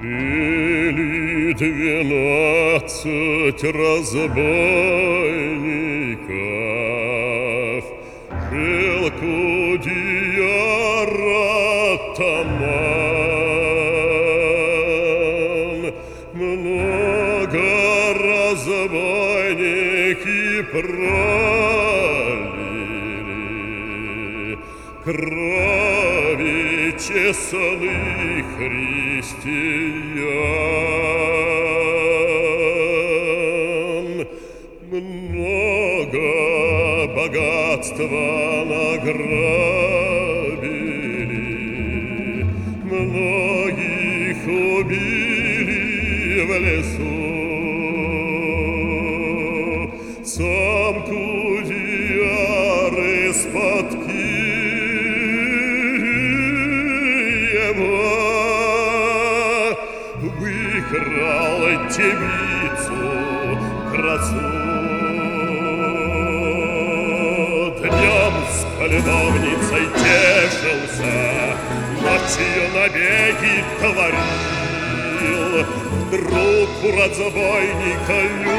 Или 12 разбойников, жил Кудияр атаман. Много разбойники пролили крови честных христиан. Много богатства награбили, многих убили в лесу. Сам Кудияр из-под Киева выкрал девицу красу. Днем с полюбовницей тешился, ночью набеги творил. Вдруг у разбойника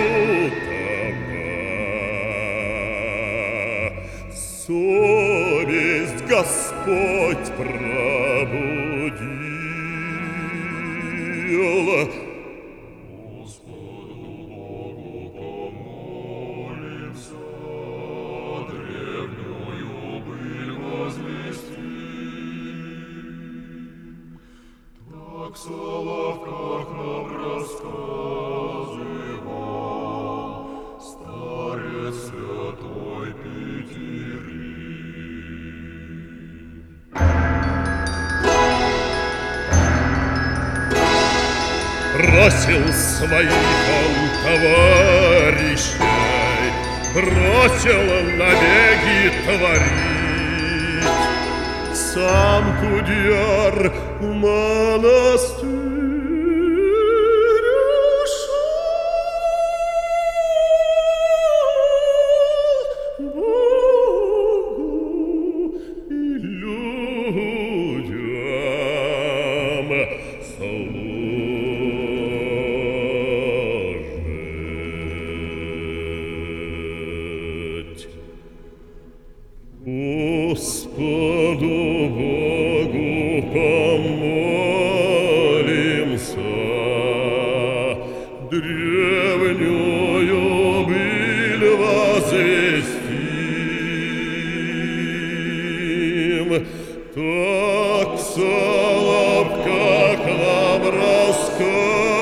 лютого совесть Господь пробудил. Господу Богу помолимся, древнюю быль возвестим. Так Соловках нам рассказывал старец святой Петерим. Бросил своих он товарищей, бросил набеги творить. Сам Кудияр в монастырь ушел, Богу и людям служить. Господу Богу помолимся, древнюю быль возвестим. Так Соловках нам рассказывал